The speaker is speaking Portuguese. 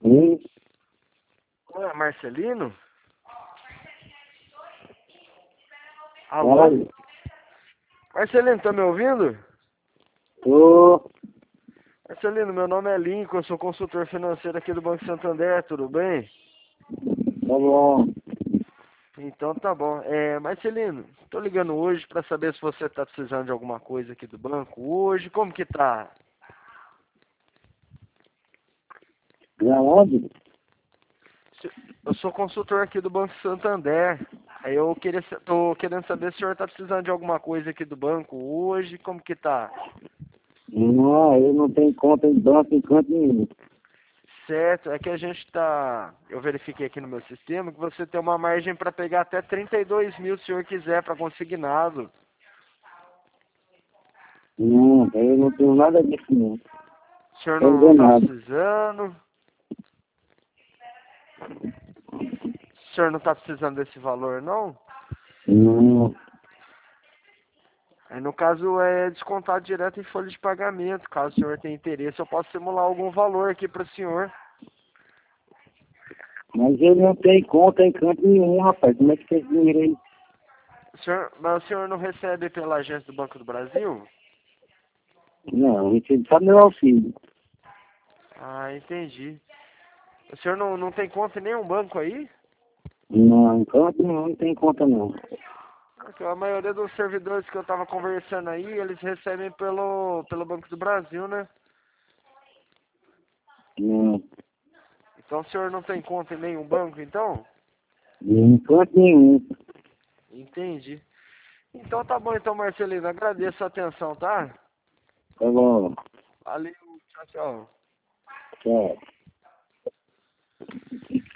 Sim, Oi, Marcelino? Alô? olha, Marcelino, tá me ouvindo? tô, Marcelino, meu nome é Lincoln, eu sou consultor financeiro aqui do Banco Santander, tudo bem? tá bom. Então tá bom. Marcelino, tô ligando hoje pra saber se você tá precisando de alguma coisa aqui do banco hoje, como que tá? Na onde? Eu sou consultor aqui do Banco Santander. Aí tô querendo saber se o senhor tá precisando de alguma coisa aqui do banco hoje, como que tá? Não, eu não tenho conta em banco em canto nenhum. Certo, é que a gente tá. Eu verifiquei aqui no meu sistema que você tem uma margem para pegar até 32 mil se o senhor quiser para consignado. Não, eu não tenho nada disso não. O senhor Não não vou tá nada. precisando? O senhor não tá precisando desse valor, não? Não, Aí no caso é descontado direto em folha de pagamento. Caso o senhor tenha interesse, eu posso simular algum valor aqui para o senhor. mas eu não tenho conta em canto nenhum, rapaz. Como é que tem esse dinheiro aí? Mas o senhor não recebe pela agência do Banco do Brasil? Não, eu tenho só meu auxílio. Ah, entendi. O senhor não tem conta em nenhum banco aí? Não, em canto nenhum não tem conta não. Porque a maioria dos servidores que eu tava conversando aí, eles recebem pelo Banco do Brasil, né? Não, Então o senhor não tem conta em nenhum banco, então? em canto nenhum. Entendi. Então tá bom, então, Marcelino. Agradeço a atenção, tá? Tá bom, Valeu, tchau, tchau. tchau.